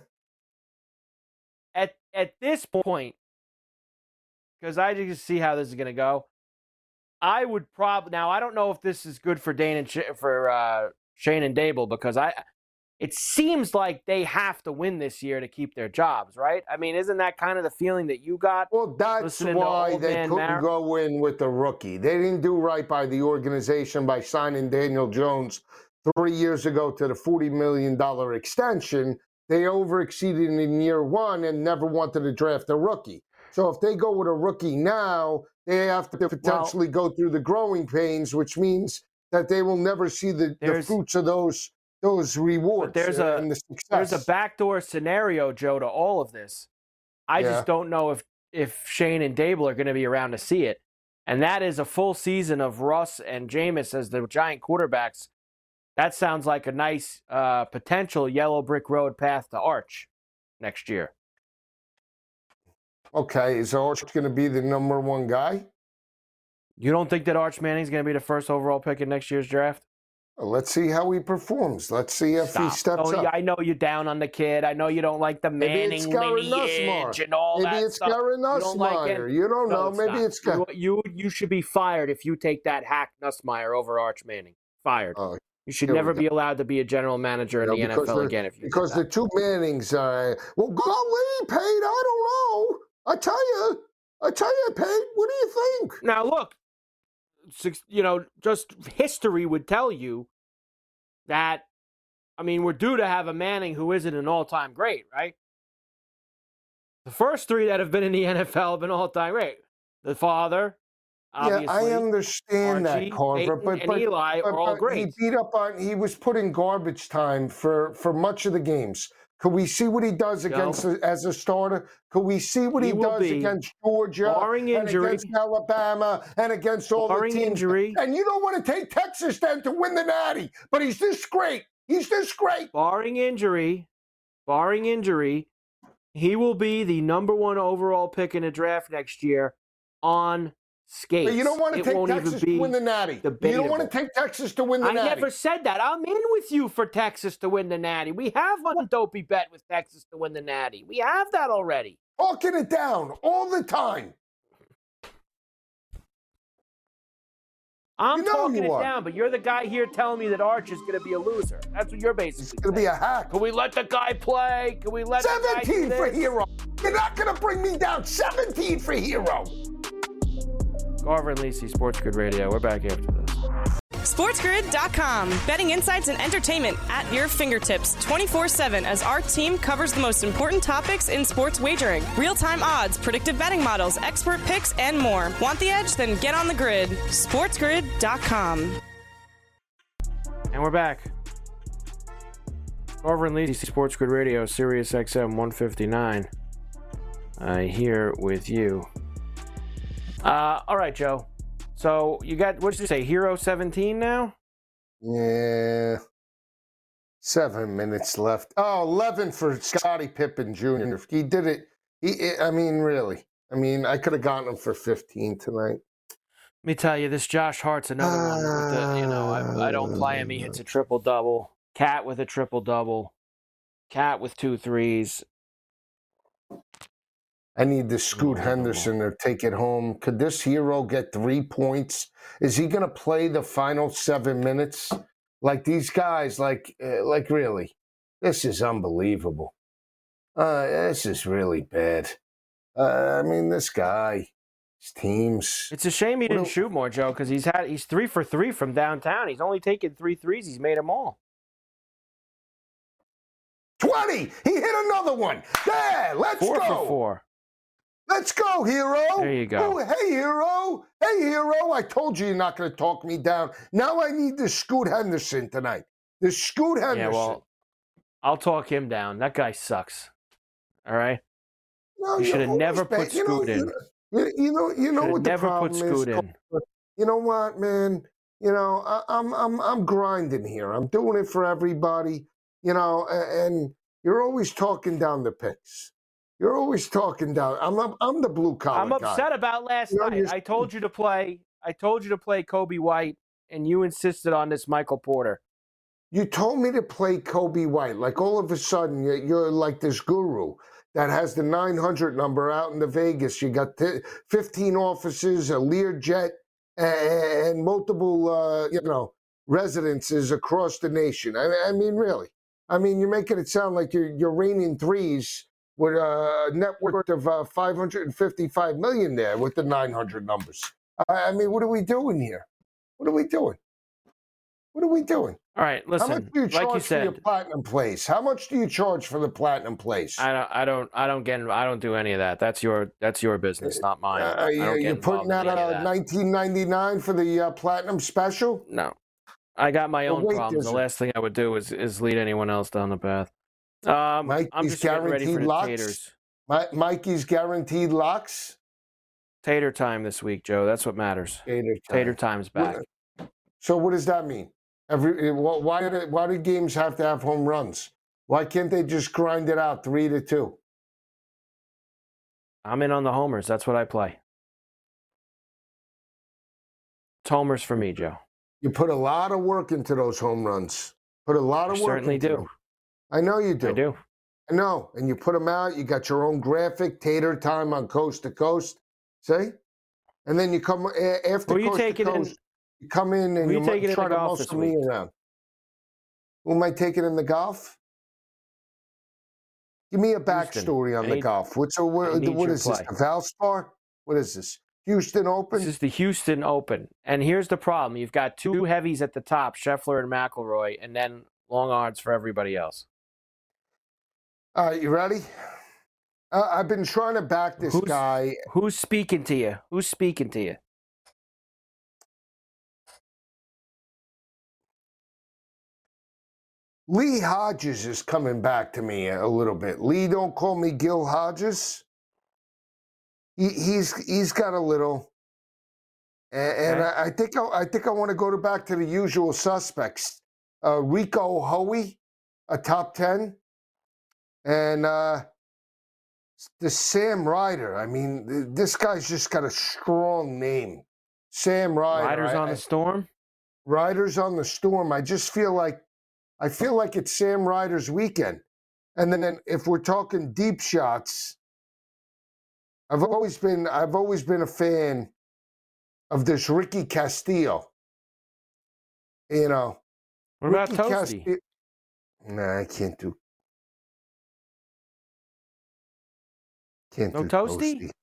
S2: at at this point, because I just see how this is going to go, I would probably now. I don't know if this is good for Dane and Sh- for uh, Shane and Dable because I. It seems like they have to win this year to keep their jobs, right? I mean, isn't that kind of the feeling that you got?
S3: Well, that's
S2: Listening to
S3: why
S2: old
S3: they
S2: man
S3: couldn't
S2: Mar-
S3: go in with the rookie. They didn't do right by the organization by signing Daniel Jones three years ago to the forty million dollars extension. They overexceeded in year one and never wanted to draft a rookie. So if they go with a rookie now, they have to potentially go through the growing pains, which means that they will never see the, the
S2: There's-
S3: fruits of those those rewards.
S2: there's a-
S3: and the success.
S2: There's a backdoor scenario, Joe, to all of this. I
S3: Yeah.
S2: just don't know if if Shane and Dable are going to be around to see it, and that is a full season of Russ and Jameis as the Giant quarterbacks. That sounds like a nice uh, potential yellow brick road path to Arch next year.
S3: Okay, is Arch going to be the number one guy?
S2: You don't think that Arch Manning's going to be the first overall pick in next year's draft?
S3: Well, let's see how he performs. Let's see if
S2: Stop.
S3: he steps
S2: oh,
S3: up.
S2: Yeah, I know you're down on the kid. I know you don't like the Manning lineage and all
S3: Maybe
S2: that
S3: it's
S2: stuff.
S3: Gary
S2: You don't like
S3: Nussmeier.
S2: it.
S3: You don't
S2: No,
S3: know.
S2: it's
S3: Maybe
S2: not.
S3: it's Gary.
S2: You, you you should be fired if you take that hack Nussmeier over Arch Manning. Fired.
S3: Oh,
S2: You should
S3: here we
S2: never
S3: go.
S2: be allowed to be a general manager in
S3: No,
S2: the N F L
S3: because the-
S2: again if you
S3: Because
S2: do
S3: the
S2: that.
S3: two Mannings are, well, golly, Pate, I don't know. I tell you, I tell you, Pate, what do you think?
S2: Now, look, six, you know, just history would tell you that, I mean, we're due to have a Manning who isn't an all-time great, right? The first three that have been in the N F L have been all-time great. The father, obviously.
S3: Yeah, I understand
S2: Archie,
S3: that, Carver,
S2: Peyton,
S3: but,
S2: and
S3: but,
S2: Eli
S3: but,
S2: are all
S3: but
S2: great.
S3: he beat up on, he was put in garbage time for, for much of the games. Could we see what he does against
S2: No.
S3: as a starter? Could we see what he,
S2: He will
S3: does
S2: be,
S3: against Georgia
S2: barring
S3: and
S2: injury-
S3: against Alabama and against all
S2: Barring
S3: the teams?
S2: injury-
S3: And you don't want to take Texas then to win the Natty, but he's this great. He's this great.
S2: Barring injury, barring injury, he will be the number one overall pick in the draft next year on skates.
S3: But you don't want to
S2: It
S3: take
S2: won't
S3: Texas
S2: even be
S3: to win the Natty. You
S2: debatable.
S3: don't want to take Texas to win the
S2: I
S3: Natty.
S2: never said that. I'm in with you for Texas to win the Natty. We have one dopey bet with Texas to win the Natty. We have that already.
S3: Talking it down all the time.
S2: I'm
S3: You know
S2: talking
S3: you
S2: it
S3: are.
S2: down, but you're the guy here telling me that Arch is going to be a loser. That's what you're basically
S3: It's going to be
S2: saying.
S3: a hack.
S2: Can we let the guy play? Can we let the guy do
S3: seventeen for
S2: this?
S3: Hero. You're not going to bring me down. seventeen for Hero.
S2: Carver and Lisi, Sports Grid Radio. We're back after this.
S1: SportsGrid dot com. Betting insights and entertainment at your fingertips twenty-four seven as our team covers the most important topics in sports wagering. Real-time odds, predictive betting models, expert picks, and more. Want the edge? Then get on the grid. SportsGrid dot com.
S2: And we're back. Carver and Lisi, Sports Grid Radio, Sirius X M one fifty-nine. Uh, here with you. Uh, all right, Joe. So you got, what did you say, Hero seventeen now?
S3: Yeah. Seven minutes left. Oh, eleven for Scottie Pippen Junior He did it. He, I mean, really. I mean, I could have gotten him for fifteen tonight.
S2: Let me tell you, this Josh Hart's another one with the, you know, I, I don't play him. He hits a triple-double. Cat with a triple-double. Cat with two threes.
S3: I need the Scoot Henderson to take it home. Could this Hero get three points? Is he going to play the final seven minutes? Like these guys, like, uh, like really, this is unbelievable. Uh, this is really bad. Uh, I mean, this guy, his teams.
S2: It's a shame he
S3: What
S2: didn't
S3: do-
S2: shoot more, Joe, because he's had he's three for three from downtown. He's only taken three threes. He's made them all.
S3: twenty! He hit another one. Yeah, let's
S2: Four
S3: go.
S2: for four.
S3: Let's go, Hero.
S2: There you go.
S3: Oh, hey, Hero. Hey, Hero. I told you you're not going to talk me down. Now I need the Scoot Henderson tonight. The Scoot Henderson.
S2: Yeah, well, I'll talk him down. That guy sucks. All right?
S3: No,
S2: you
S3: you're
S2: should have
S3: always
S2: never
S3: bad.
S2: put
S3: You know-
S2: Scoot in.
S3: You, you know, you know
S2: Should
S3: what
S2: have
S3: the
S2: never
S3: problem
S2: put Scoot
S3: is.
S2: in.
S3: You know what, man? You know, I, I'm I'm I'm grinding here. I'm doing it for everybody. You know, a- and you're always talking down the picks. You're always talking down. I'm I'm, I'm the blue collar
S2: I'm
S3: guy.
S2: upset about last
S3: You know,
S2: night.
S3: you're-
S2: I told you to play. I told you to play Kobe White, and you insisted on this Michael Porter.
S3: You told me to play Kobe White. Like all of a sudden, you're, you're like this guru that has the nine hundred number out in the Vegas. You got t- fifteen offices, a Learjet, and, and multiple, uh, you know, residences across the nation. I, I mean, really. I mean, you're making it sound like you're you're raining threes with a net worth of uh, five hundred fifty-five million there with the nine hundred numbers. I, I mean, what are we doing here? What are we doing? What are we doing?
S2: All right,
S3: How much
S2: listen.
S3: do you charge
S2: Like you
S3: for your
S2: said,
S3: platinum place? How much do you charge for the platinum place?
S2: I don't. I don't. I don't get. I don't do any of that. That's your. That's your business, not mine.
S3: Uh,
S2: I
S3: you,
S2: don't get
S3: you're putting
S2: involved
S3: that
S2: in any of
S3: at
S2: that.
S3: nineteen ninety-nine for the uh, platinum special?
S2: No, I got my
S3: Well,
S2: own
S3: wait,
S2: problems.
S3: there's
S2: The
S3: a-
S2: last thing I would do is is lead anyone else down the path. Um,
S3: Mike,
S2: I'm
S3: these
S2: just getting ready for
S3: guaranteed
S2: the
S3: locks?
S2: taters.
S3: My, Mikey's guaranteed locks?
S2: Tater time this week, Joe. That's what matters.
S3: Tater time.
S2: Tater time's back.
S3: So what does that mean? Every wh- why do why do games have to have home runs? Why can't they just grind it out three to two?
S2: I'm in on the homers. That's what I play. It's homers for me, Joe.
S3: You put a lot of work into those home runs. Put a lot of
S2: I
S3: work
S2: certainly
S3: into
S2: do.
S3: them. I know you do.
S2: I do.
S3: I know. And you put them out. You got your own graphic, Tater Time on Coast to Coast. See? And then you come a- after
S2: Who you
S3: Coast to
S2: taking in?
S3: Coast. You come in and
S2: Who
S3: you,
S2: you
S3: mu-
S2: taking in
S3: try
S2: the
S3: to
S2: golf this
S3: muscle me
S2: week?
S3: around. Who am I taking in the golf? Give me a
S2: Houston.
S3: backstory on
S2: I
S3: the
S2: need-
S3: golf. What's a, what,
S2: I need
S3: what
S2: your
S3: is this?
S2: play.
S3: The Valspar? What is this? Houston Open?
S2: This is the Houston Open. And here's the problem. You've got two heavies at the top, Scheffler and McIlroy, and then long odds for everybody else.
S3: All right, you ready? Uh, I've been trying to back this
S2: Who's-
S3: guy.
S2: Who's speaking to you? Who's speaking to you?
S3: Lee Hodges is coming back to me a little bit. Lee, don't call me Gil Hodges. He, he's he's got a little, and, and
S2: Okay.
S3: I, I think I, I think I want to go to back to the usual suspects. Uh, Rico Hoey, a top ten, and uh, the Sam Ryder. I mean, th- this guy's just got a strong name. Sam Ryder.
S2: Riders
S3: I-
S2: on
S3: I-
S2: the Storm?
S3: Riders on the Storm. I just feel like I feel like it's Sam Ryder's weekend. And then, then if we're talking deep shots, I've always been I've always been a fan of this Ricky Castillo. You know,
S2: What about
S3: Ricky
S2: Toasty?
S3: Castillo. Nah, I can't do. Can't
S2: No
S3: do
S2: Toasty?
S3: Toasty.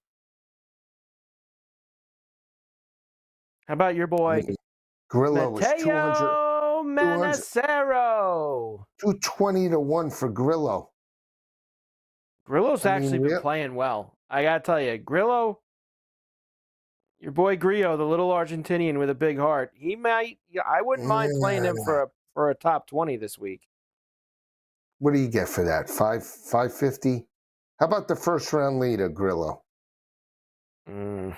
S2: How about your boy,
S3: Grillo is two hundred,
S2: Mateo Manacero?
S3: two twenty to one for Grillo.
S2: Grillo's
S3: I mean,
S2: actually been
S3: real-
S2: playing well. I got to tell you, Grillo, your boy Grillo, the little Argentinian with a big heart, he might, yeah, I wouldn't mind playing him for a, for a top twenty this week.
S3: What do you get for that? Five five fifty? How about the first round leader, Grillo?
S2: Mm.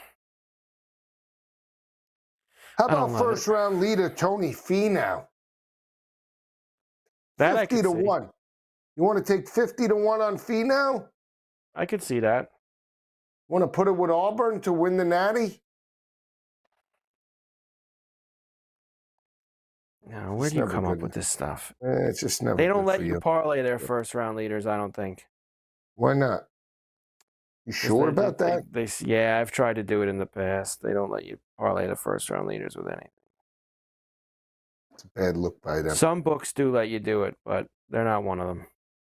S3: How
S2: I don't
S3: about
S2: love
S3: first
S2: it.
S3: round leader Tony Finau?
S2: That I
S3: fifty
S2: could
S3: to
S2: see.
S3: one. You want to take fifty to one on Finau?
S2: I could see that.
S3: Want to put it with Auburn to win the Natty?
S2: No, where
S3: It's
S2: do you
S3: never
S2: come up
S3: good.
S2: with this stuff?
S3: Eh, it's just never.
S2: They don't
S3: good
S2: let
S3: for
S2: you parlay their first round leaders, I don't think.
S3: Why not? You
S2: 'Cause
S3: sure
S2: they-
S3: about
S2: they-
S3: that?
S2: They, they, yeah, I've tried to do it in the past. They don't let you parlay the first round leaders with anything.
S3: It's a bad look by them.
S2: Some books do let you do it, but they're not one of them.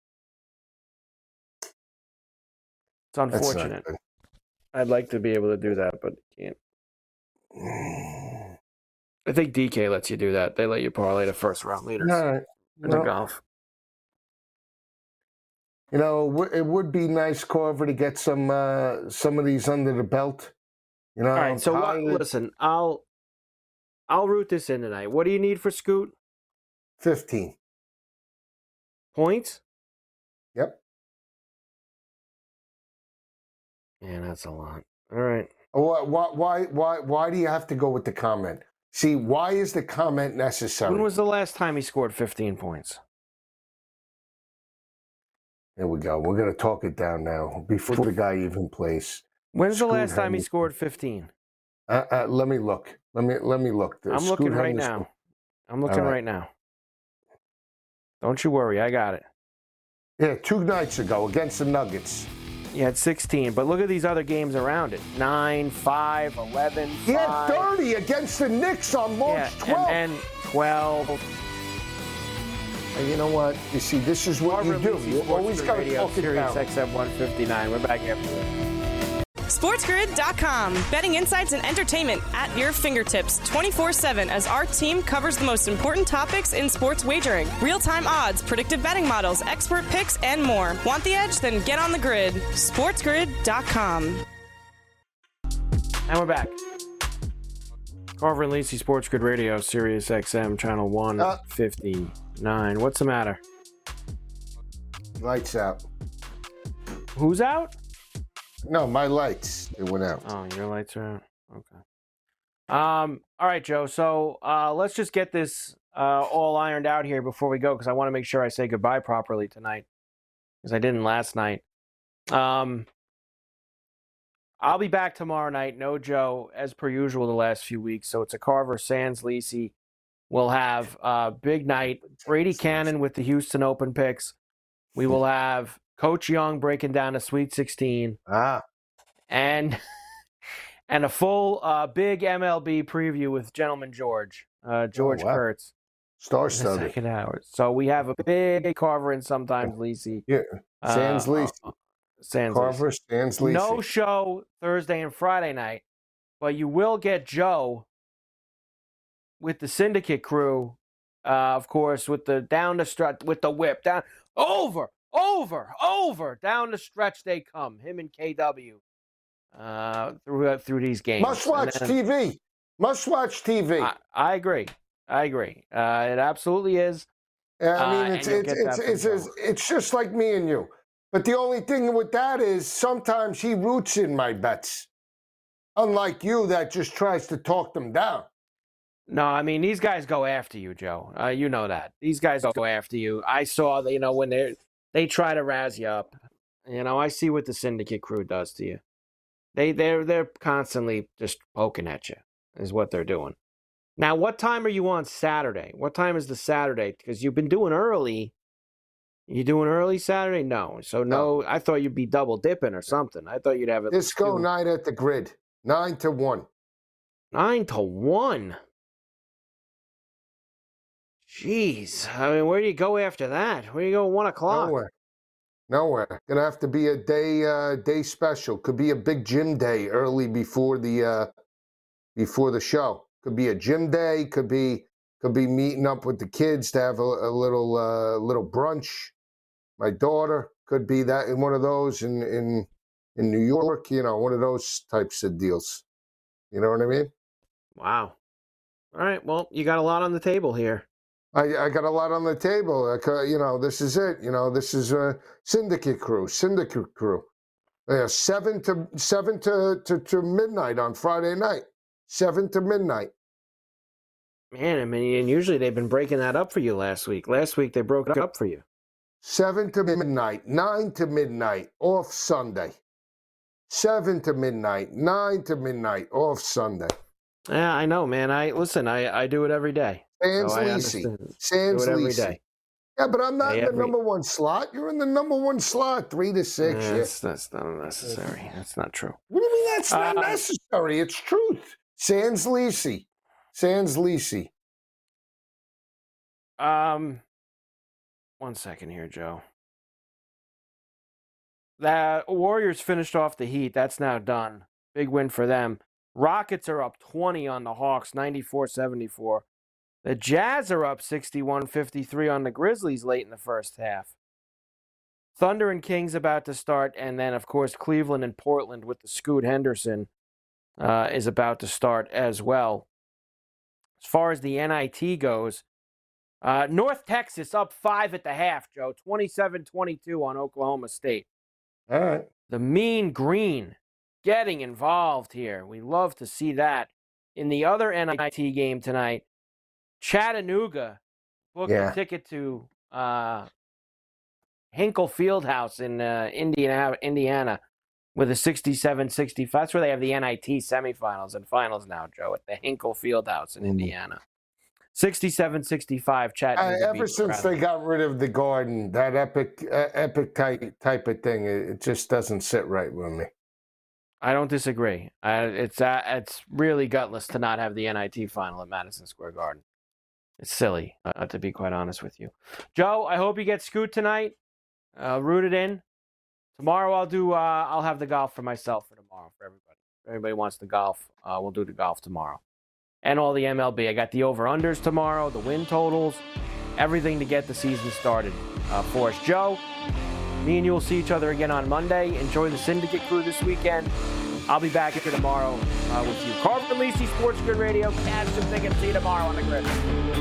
S2: It's
S3: That's not
S2: unfortunate.
S3: good.
S2: I'd like to be able to do that, but can't.
S3: Mm.
S2: I think D K lets you do that. They let you parlay the first round leaders
S3: All right.
S2: in the
S3: Well,
S2: golf.
S3: you know, it would- it would be nice, Carver, to get some uh, some of these under the belt. You know,
S2: All right, so what,
S3: pilot,
S2: listen, I'll I'll root this in tonight. What do you need for Scoot?
S3: fifteen.
S2: Points?
S3: Yep.
S2: Yeah, that's a lot. All right.
S3: Why, why, why, why, why do you have to go with the comment? See, why is the comment necessary?
S2: When was the last time he scored fifteen points?
S3: Here we go. We're going to talk it down now before the guy even plays.
S2: When's the
S3: Scoot
S2: last time he
S3: Henderson.
S2: scored fifteen?
S3: Uh, uh, let me look. Let me let me look.
S2: I'm
S3: Scoot
S2: looking right
S3: Henderson.
S2: now. I'm looking
S3: All right.
S2: right now. Don't you worry, I got it.
S3: Yeah, two nights ago against the Nuggets.
S2: He had sixteen, but look at these other games around it. nine, five, eleven,
S3: He had
S2: five.
S3: thirty against the Knicks on March
S2: Yeah,
S3: twelfth.
S2: and, and twelve.
S3: And you know what? You see, this is what you do. You always got to talk it
S2: Sirius
S3: down.
S2: X M one fifty-nine. We're back after this.
S1: SportsGrid dot com. Betting insights and entertainment at your fingertips twenty-four seven as our team covers the most important topics in sports wagering. Real-time odds, predictive betting models, expert picks, and more. Want the edge? Then get on the grid. SportsGrid dot com.
S2: And we're back. Carver and Lacey Sports Grid Radio, Sirius X M, channel one fifty-nine. What's the matter?
S3: Lights out.
S2: Who's out?
S3: No, my lights. They went out.
S2: Oh, your lights are out. Okay. Um. All right, Joe. So uh, let's just get this uh, all ironed out here before we go, because I want to make sure I say goodbye properly tonight, because I didn't last night. Um. I'll be back tomorrow night. No Joe, as per usual, the last few weeks. So it's a Carver Sands Lacey We'll have a big night. Brady Cannon with the Houston Open picks. We will have Coach Young breaking down the Sweet sixteen.
S3: Ah.
S2: And and a full uh, big M L B preview with Gentleman George, uh, George
S3: oh, wow.
S2: Kurtz.
S3: Star-studded.
S2: Second hour. So we have a big Carver and sometimes Lisi.
S3: Yeah. Sans
S2: uh,
S3: Lisi.
S2: Uh, Sans
S3: Carver,
S2: Lisi.
S3: Sans Lisi.
S2: No show Thursday and Friday night, but you will get Joe with the Syndicate crew, uh, of course, with the down the stretch, with the whip down over, over, over down the stretch they come. Him and K W uh, through through these games.
S3: Must watch
S2: then,
S3: T V. Must watch T V.
S2: I, I agree. I agree. Uh, it absolutely is.
S3: I mean,
S2: uh,
S3: it's
S2: and
S3: it's
S2: you'll
S3: it's
S2: get that
S3: it's,
S2: from
S3: it's,
S2: Joe.
S3: it's just like me and you. But the only thing with that is sometimes he roots in my bets. Unlike you that just tries to talk them down.
S2: No, I mean, these guys go after you, Joe. Uh, you know that. These guys go after you. I saw, you know, when they they try to razz you up. You know, I see what the Syndicate crew does to you. They, they're, they're constantly just poking at you is what they're doing. Now, what time are you on Saturday? What time is the Saturday? Because you've been doing early. You doing early Saturday? No. So, no, no. I thought you'd be double dipping or something. I thought you'd have it.
S3: Disco night at the Grid. Nine to one.
S2: Nine to one? Jeez. I mean, where do you go after that? Where do you go at one o'clock?
S3: Nowhere. Nowhere. Gonna have to be a day uh, day special. Could be a big gym day early before the uh, before the show. Could be a gym day. Could be could be meeting up with the kids to have a, a little uh, little brunch. My daughter could be that in one of those in in in New York. You know, one of those types of deals. You know what I mean?
S2: Wow. All right. Well, you got a lot on the table here.
S3: I, I got a lot on the table. I, you know, this is it. You know, this is a Syndicate crew. Syndicate crew. Uh, seven to seven to, to, to midnight on Friday night. Seven to midnight.
S2: Man, I mean, and usually they've been breaking that up for you last week. Last week they broke it up for you.
S3: Seven to midnight. Nine to midnight. Off Sunday. Seven to midnight. Nine to midnight. Off Sunday.
S2: Yeah, I know, man. I listen. I, I do it every day.
S3: Sans
S2: so
S3: Lisi. Sans
S2: every
S3: Lisi.
S2: day.
S3: Yeah, but I'm not
S2: hey,
S3: in the
S2: every...
S3: number one slot. You're in the number one slot, three to six.
S2: Yeah,
S3: yeah.
S2: that's, that's not necessary. That's not true.
S3: What do you mean that's not
S2: uh,
S3: necessary? It's truth. Sans Lisi. Sans Lisi.
S2: Um, one second here, Joe. The Warriors finished off the Heat. That's now done. Big win for them. Rockets are up twenty on the Hawks, ninety-four seventy-four. The Jazz are up sixty-one fifty-three on the Grizzlies late in the first half. Thunder and Kings about to start, and then, of course, Cleveland and Portland with the Scoot Henderson uh, is about to start as well. As far as the N I T goes, uh, North Texas up five at the half, Joe, twenty-seven twenty-two on Oklahoma State.
S3: All right.
S2: The Mean Green getting involved here. We love to see that. In the other N I T game tonight, Chattanooga booked
S3: Yeah.
S2: a ticket to uh, Hinkle Fieldhouse in uh, Indiana, Indiana with a sixty-seven sixty-five. That's where they have the N I T semifinals and finals now, Joe, at the Hinkle Fieldhouse in Indiana. sixty-seven sixty-five, Chattanooga.
S3: Uh, ever since they got rid of the Garden, that epic uh, epic type, type of thing, it, it just doesn't sit right with me.
S2: I don't disagree. Uh, it's uh, it's really gutless to not have the N I T final at Madison Square Garden. It's silly, uh, to be quite honest with you. Joe, I hope you get Scoot tonight. Uh, root it in. Tomorrow I'll do. Uh, I'll have the golf for myself for tomorrow for everybody. If everybody wants the golf, uh, we'll do the golf tomorrow. And all the M L B. I got the over-unders tomorrow, the win totals, everything to get the season started uh, for us. Joe, me and you will see each other again on Monday. Enjoy the Syndicate crew this weekend. I'll be back here tomorrow uh, with you. Carver and Lisi, Sports Grid Radio. Catch some tickets. See you tomorrow on the Grid.